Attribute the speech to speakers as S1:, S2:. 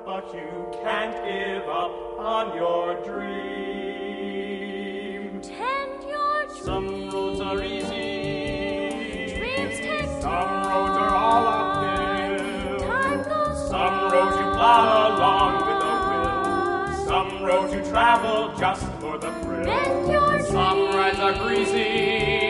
S1: but you can't give up on your dream.
S2: Tend your dream.
S1: Some roads are easy.
S2: Dreams take
S1: Some roads are all uphill.
S2: Time goes
S1: Some roads you plow along with a will. Some roads you travel just for the thrill.
S2: Bend your
S1: Some
S2: dream.
S1: rides are greasy.